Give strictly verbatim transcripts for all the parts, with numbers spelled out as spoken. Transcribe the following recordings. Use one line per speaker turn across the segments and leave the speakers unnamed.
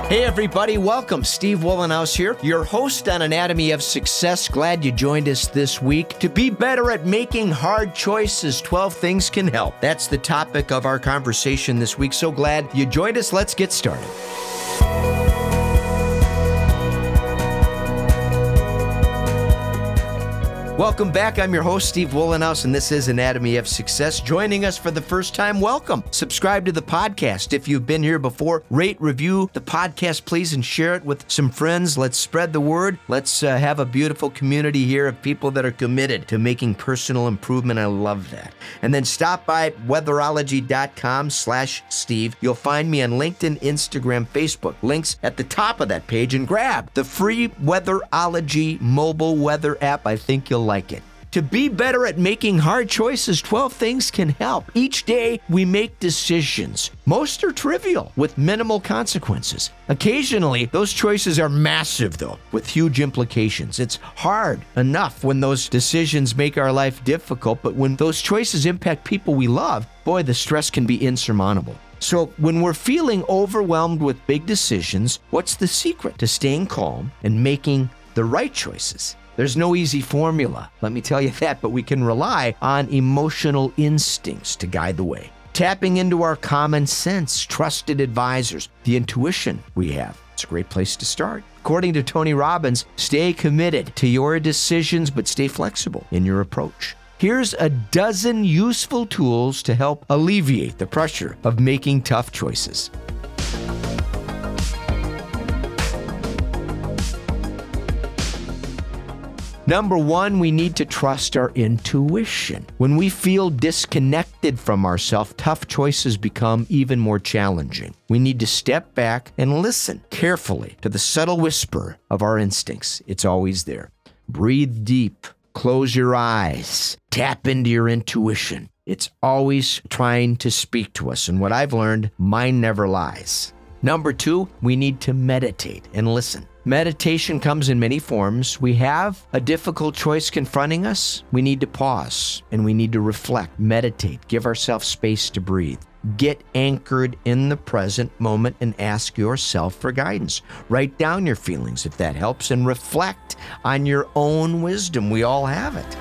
Hey everybody, welcome. Steve Wollenhaus here, your host on Anatomy of Success. Glad you joined us this week. To be better at making hard choices, twelve things can help. That's the topic of our conversation this week. So glad you joined us. Let's get started. Welcome back. I'm your host, Steve Wollenhaus, and this is Anatomy of Success. Joining us for the first time, welcome. Subscribe to the podcast. If you've been here before, rate, review the podcast, please, and share it with some friends. Let's spread the word. Let's uh, have a beautiful community here of people that are committed to making personal improvement. I love that. And then stop by weatherology.com slash Steve. You'll find me on LinkedIn, Instagram, Facebook. Links at the top of that page, and grab the free Weatherology mobile weather app. I think you'll like it. To be better at making hard choices, twelve things can help. Each day, we make decisions. Most are trivial, with minimal consequences. Occasionally, those choices are massive, though, with huge implications. It's hard enough when those decisions make our life difficult, but when those choices impact people we love, boy, the stress can be insurmountable. So when we're feeling overwhelmed with big decisions, what's the secret to staying calm and making the right choices? There's no easy formula, let me tell you that, but we can rely on emotional instincts to guide the way. Tapping into our common sense, trusted advisors, the intuition we have. It's a great place to start. According to Tony Robbins, stay committed to your decisions, but stay flexible in your approach. Here's a dozen useful tools to help alleviate the pressure of making tough choices. Number one, we need to trust our intuition. When we feel disconnected from ourselves, tough choices become even more challenging. We need to step back and listen carefully to the subtle whisper of our instincts. It's always there. Breathe deep. Close your eyes. Tap into your intuition. It's always trying to speak to us. And what I've learned, mine never lies. Number two, we need to meditate and listen. Meditation comes in many forms. We have a difficult choice confronting us. We need to pause and we need to reflect, meditate, give ourselves space to breathe. Get anchored in the present moment and ask yourself for guidance. Write down your feelings if that helps and reflect on your own wisdom. We all have it.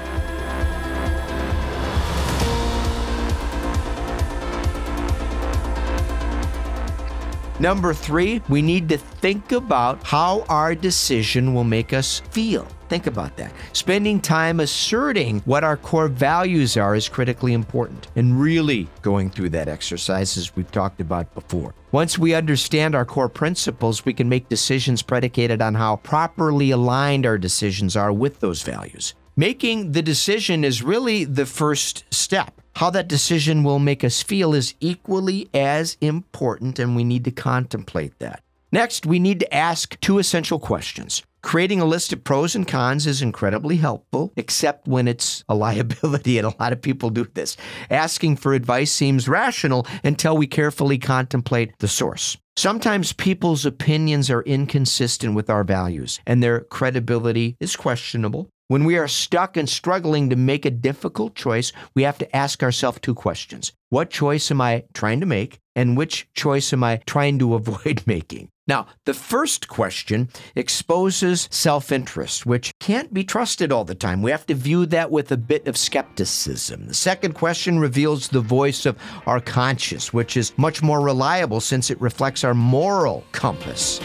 Number three, we need to think about how our decision will make us feel. Think about that. Spending time asserting what our core values are is critically important, and really going through that exercise as we've talked about before. Once we understand our core principles, we can make decisions predicated on how properly aligned our decisions are with those values. Making the decision is really the first step. How that decision will make us feel is equally as important, and we need to contemplate that. Next, we need to ask two essential questions. Creating a list of pros and cons is incredibly helpful, except when it's a liability, and a lot of people do this. Asking for advice seems rational until we carefully contemplate the source. Sometimes people's opinions are inconsistent with our values, and their credibility is questionable. When we are stuck and struggling to make a difficult choice, we have to ask ourselves two questions. What choice am I trying to make? And which choice am I trying to avoid making? Now, the first question exposes self-interest, which can't be trusted all the time. We have to view that with a bit of skepticism. The second question reveals the voice of our conscience, which is much more reliable since it reflects our moral compass.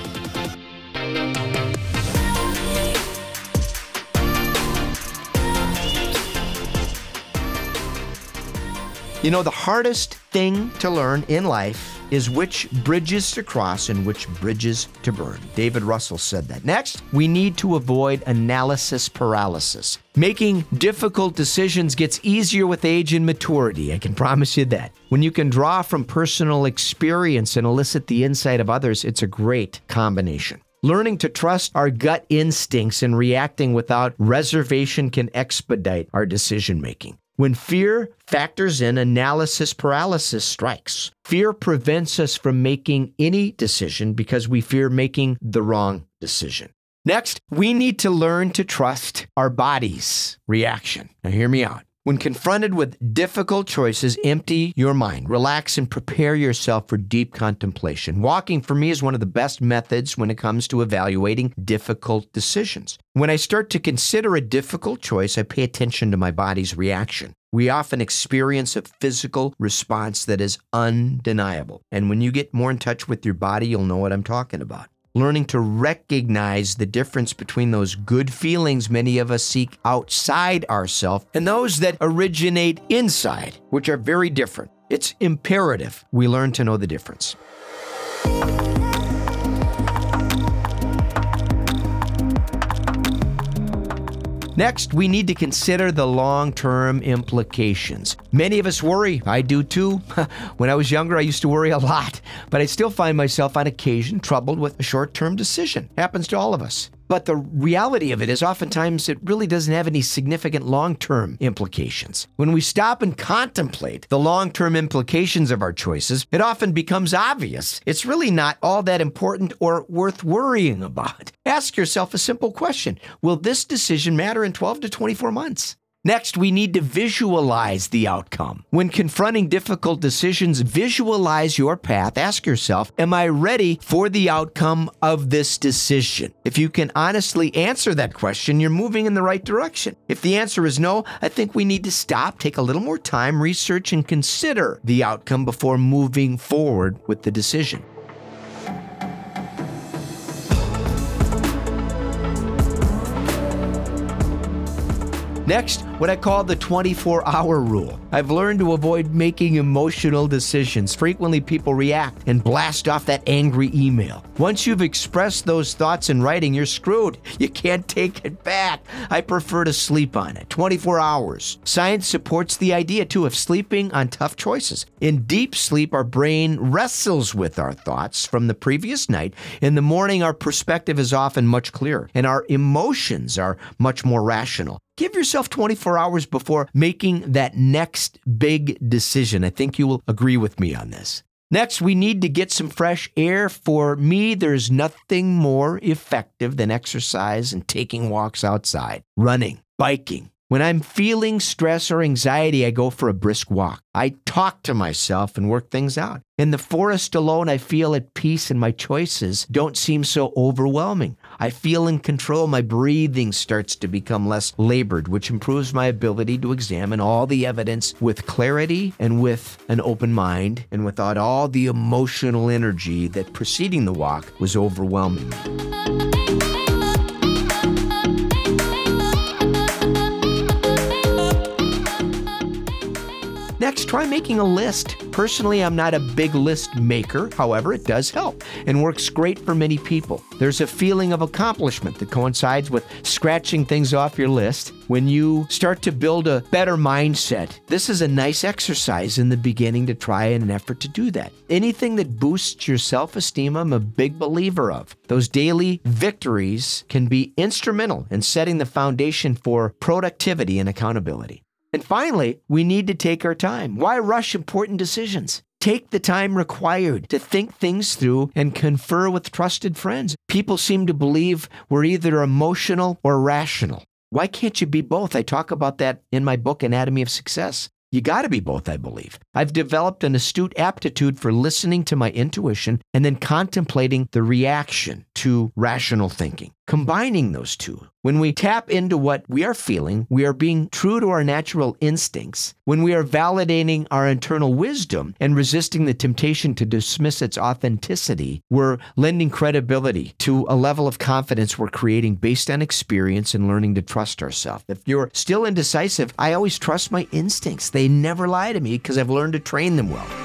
You know, the hardest thing to learn in life is which bridges to cross and which bridges to burn. David Russell said that. Next, we need to avoid analysis paralysis. Making difficult decisions gets easier with age and maturity, I can promise you that. When you can draw from personal experience and elicit the insight of others, it's a great combination. Learning to trust our gut instincts and reacting without reservation can expedite our decision-making. When fear factors in, analysis paralysis strikes. Fear prevents us from making any decision because we fear making the wrong decision. Next, we need to learn to trust our body's reaction. Now, hear me out. When confronted with difficult choices, empty your mind, relax, and prepare yourself for deep contemplation. Walking, for me, is one of the best methods when it comes to evaluating difficult decisions. When I start to consider a difficult choice, I pay attention to my body's reaction. We often experience a physical response that is undeniable. And when you get more in touch with your body, you'll know what I'm talking about. Learning to recognize the difference between those good feelings many of us seek outside ourselves and those that originate inside, which are very different. It's imperative we learn to know the difference. Next, we need to consider the long-term implications. Many of us worry. I do too. When I was younger, I used to worry a lot, but I still find myself on occasion troubled with a short-term decision. Happens to all of us. But the reality of it is oftentimes it really doesn't have any significant long-term implications. When we stop and contemplate the long-term implications of our choices, it often becomes obvious it's really not all that important or worth worrying about. Ask yourself a simple question. Will this decision matter in twelve to twenty-four months? Next, we need to visualize the outcome. When confronting difficult decisions, visualize your path. Ask yourself, am I ready for the outcome of this decision? If you can honestly answer that question, you're moving in the right direction. If the answer is no, I think we need to stop, take a little more time, research, and consider the outcome before moving forward with the decision. Next, what I call the twenty-four hour rule. I've learned to avoid making emotional decisions. Frequently, people react and blast off that angry email. Once you've expressed those thoughts in writing, you're screwed. You can't take it back. I prefer to sleep on it. twenty-four hours. Science supports the idea, too, of sleeping on tough choices. In deep sleep, our brain wrestles with our thoughts from the previous night. In the morning, our perspective is often much clearer, and our emotions are much more rational. Give yourself twenty-four hours before making that next big decision. I think you will agree with me on this. Next, we need to get some fresh air. For me, there's nothing more effective than exercise and taking walks outside, running, biking. When I'm feeling stress or anxiety, I go for a brisk walk. I talk to myself and work things out. In the forest alone, I feel at peace and my choices don't seem so overwhelming. I feel in control. My breathing starts to become less labored, which improves my ability to examine all the evidence with clarity and with an open mind and without all the emotional energy that preceding the walk was overwhelming me. Next, try making a list. Personally, I'm not a big list maker. However, it does help and works great for many people. There's a feeling of accomplishment that coincides with scratching things off your list. When you start to build a better mindset, this is a nice exercise in the beginning to try in an effort to do that. Anything that boosts your self-esteem, I'm a big believer of. Those daily victories can be instrumental in setting the foundation for productivity and accountability. And finally, we need to take our time. Why rush important decisions? Take the time required to think things through and confer with trusted friends. People seem to believe we're either emotional or rational. Why can't you be both? I talk about that in my book, Anatomy of Success. You got to be both, I believe. I've developed an astute aptitude for listening to my intuition and then contemplating the reaction to rational thinking. Combining those two. When we tap into what we are feeling, we are being true to our natural instincts. When we are validating our internal wisdom and resisting the temptation to dismiss its authenticity, we're lending credibility to a level of confidence we're creating based on experience and learning to trust ourselves. If you're still indecisive, I always trust my instincts. They never lie to me because I've learned to train them well.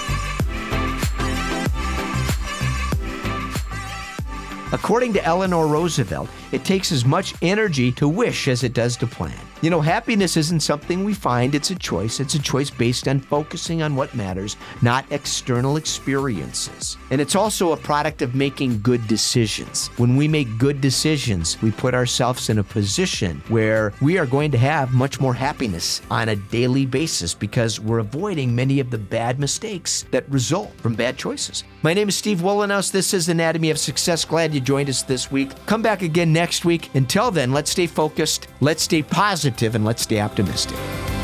According to Eleanor Roosevelt, it takes as much energy to wish as it does to plan. You know, happiness isn't something we find, it's a choice. It's a choice based on focusing on what matters, not external experiences. And it's also a product of making good decisions. When we make good decisions, we put ourselves in a position where we are going to have much more happiness on a daily basis because we're avoiding many of the bad mistakes that result from bad choices. My name is Steve Wohlenhaus. This is Anatomy of Success. Glad you joined us this week. Come back again next week. Until then, let's stay focused, let's stay positive, and let's stay optimistic.